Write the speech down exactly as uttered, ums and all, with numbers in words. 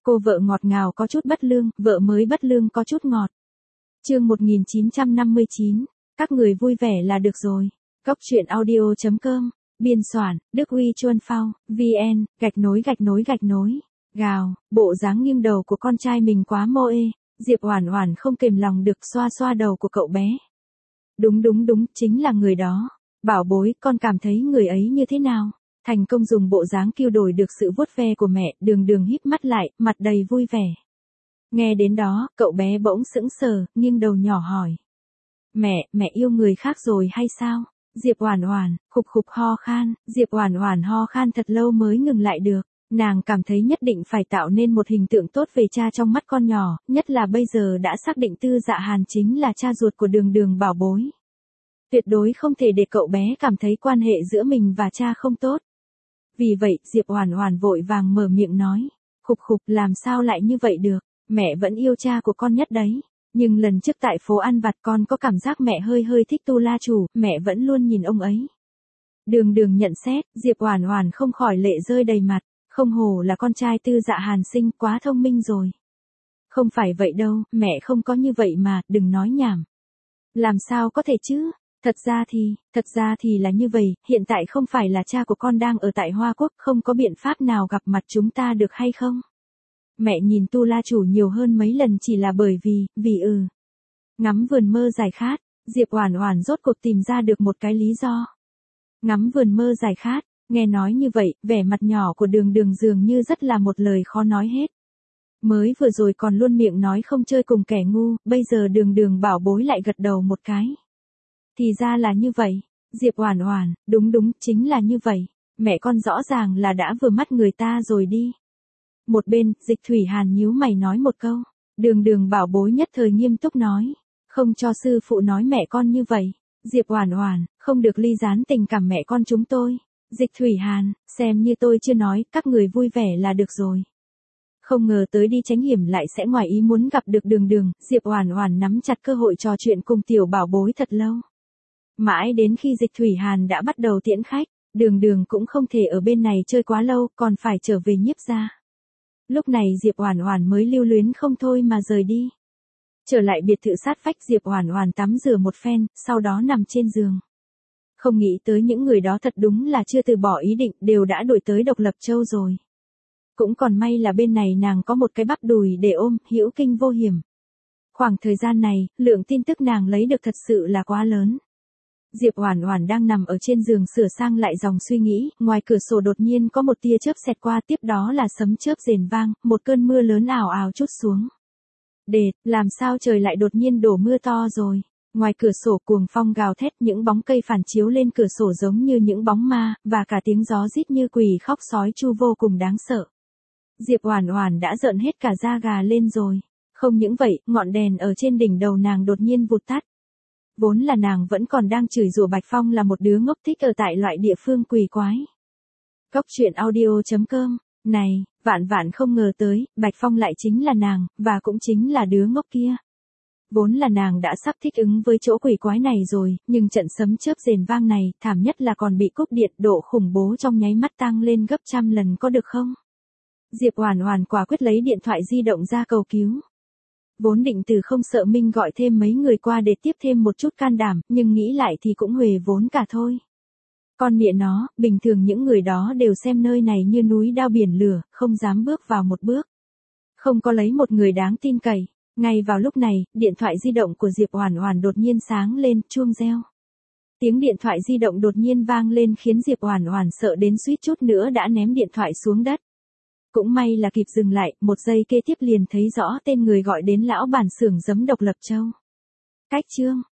Cô vợ ngọt ngào có chút bất lương, vợ mới bất lương có chút ngọt. Chương một nghìn chín trăm năm mươi chín, các người vui vẻ là được rồi. Cốc truyện audio chấm com, biên soạn, Đức Huy Chuân Phao, vn, gạch nối gạch nối gạch nối. Gào, bộ dáng nghiêng đầu của con trai mình quá mô ê, Diệp Oản Oản không kềm lòng được xoa xoa đầu của cậu bé. Đúng đúng đúng, chính là người đó. Bảo bối, con cảm thấy người ấy như thế nào? Thành công dùng bộ dáng kêu đổi được sự vuốt ve của mẹ, Đường Đường híp mắt lại, mặt đầy vui vẻ. Nghe đến đó, cậu bé bỗng sững sờ, nghiêng đầu nhỏ hỏi. Mẹ, mẹ yêu người khác rồi hay sao? Diệp Oản Oản, khục khục ho khan, Diệp Oản Oản ho khan thật lâu mới ngừng lại được. Nàng cảm thấy nhất định phải tạo nên một hình tượng tốt về cha trong mắt con nhỏ, nhất là bây giờ đã xác định Tư Dạ Hàn chính là cha ruột của Đường Đường bảo bối. Tuyệt đối không thể để cậu bé cảm thấy quan hệ giữa mình và cha không tốt. Vì vậy, Diệp Oản Oản vội vàng mở miệng nói, khục khục, làm sao lại như vậy được, mẹ vẫn yêu cha của con nhất đấy. Nhưng lần trước tại phố ăn vặt con có cảm giác mẹ hơi hơi thích Tu La Chủ, mẹ vẫn luôn nhìn ông ấy. Đường Đường nhận xét, Diệp Oản Oản không khỏi lệ rơi đầy mặt, không hổ là con trai Tư Dạ Hàn sinh, quá thông minh rồi. Không phải vậy đâu, mẹ không có như vậy mà, đừng nói nhảm. Làm sao có thể chứ? Thật ra thì, thật ra thì là như vậy, hiện tại không phải là cha của con đang ở tại Hoa Quốc, không có biện pháp nào gặp mặt chúng ta được hay không? Mẹ nhìn Tu La Chủ nhiều hơn mấy lần chỉ là bởi vì, vì ừ. Ngắm vườn mơ giải khát, Diệp Oản Oản rốt cuộc tìm ra được một cái lý do. Ngắm vườn mơ giải khát, nghe nói như vậy, vẻ mặt nhỏ của Đường Đường dường như rất là một lời khó nói hết. Mới vừa rồi còn luôn miệng nói không chơi cùng kẻ ngu, bây giờ Đường Đường bảo bối lại gật đầu một cái. Thì ra là như vậy, Diệp Oản Oản, đúng đúng, chính là như vậy, mẹ con rõ ràng là đã vừa mắt người ta rồi đi. Một bên, Dịch Thủy Hàn nhíu mày nói một câu, Đường Đường bảo bối nhất thời nghiêm túc nói, không cho sư phụ nói mẹ con như vậy, Diệp Oản Oản, không được ly gián tình cảm mẹ con chúng tôi. Dịch Thủy Hàn, xem như tôi chưa nói, các người vui vẻ là được rồi. Không ngờ tới đi tránh hiểm lại sẽ ngoài ý muốn gặp được Đường Đường, Diệp Oản Oản nắm chặt cơ hội trò chuyện cùng tiểu bảo bối thật lâu. Mãi đến khi Dịch Thủy Hàn đã bắt đầu tiễn khách, Đường Đường cũng không thể ở bên này chơi quá lâu, còn phải trở về Nhiếp gia. Lúc này Diệp Oản Oản mới lưu luyến không thôi mà rời đi. Trở lại biệt thự sát vách, Diệp Oản Oản tắm rửa một phen, sau đó nằm trên giường. Không nghĩ tới những người đó thật đúng là chưa từ bỏ ý định, đều đã đuổi tới Độc Lập Châu rồi. Cũng còn may là bên này nàng có một cái bắp đùi để ôm, hữu kinh vô hiểm. Khoảng thời gian này, lượng tin tức nàng lấy được thật sự là quá lớn. Diệp Oản Oản đang nằm ở trên giường sửa sang lại dòng suy nghĩ, ngoài cửa sổ đột nhiên có một tia chớp xẹt qua, tiếp đó là sấm chớp rền vang, một cơn mưa lớn ào ào trút xuống. Đệt, làm sao trời lại đột nhiên đổ mưa to rồi? Ngoài cửa sổ cuồng phong gào thét, những bóng cây phản chiếu lên cửa sổ giống như những bóng ma, và cả tiếng gió rít như quỷ khóc sói chu vô cùng đáng sợ. Diệp Oản Oản đã rợn hết cả da gà lên rồi. Không những vậy, ngọn đèn ở trên đỉnh đầu nàng đột nhiên vụt tắt. Vốn là nàng vẫn còn đang chửi rủa Bạch Phong là một đứa ngốc thích ở tại loại địa phương quỷ quái. Cốc truyện audio chấm com, này, vạn vạn không ngờ tới, Bạch Phong lại chính là nàng, và cũng chính là đứa ngốc kia. Vốn là nàng đã sắp thích ứng với chỗ quỷ quái này rồi, nhưng trận sấm chớp rền vang này, thảm nhất là còn bị cúp điện, độ khủng bố trong nháy mắt tăng lên gấp trăm lần, có được không? Diệp Oản Oản quả quyết lấy điện thoại di động ra cầu cứu. Vốn định từ không sợ minh gọi thêm mấy người qua để tiếp thêm một chút can đảm, nhưng nghĩ lại thì cũng huề vốn cả thôi. Con mẹ nó, bình thường những người đó đều xem nơi này như núi đao biển lửa, không dám bước vào một bước. Không có lấy một người đáng tin cậy. Ngay vào lúc này, điện thoại di động của Diệp Oản Oản đột nhiên sáng lên, chuông reo. Tiếng điện thoại di động đột nhiên vang lên khiến Diệp Oản Oản sợ đến suýt chút nữa đã ném điện thoại xuống đất. Cũng may là kịp dừng lại, một giây kế tiếp liền thấy rõ tên người gọi đến lão bản xưởng giấm Độc Lập Châu. Cách chương,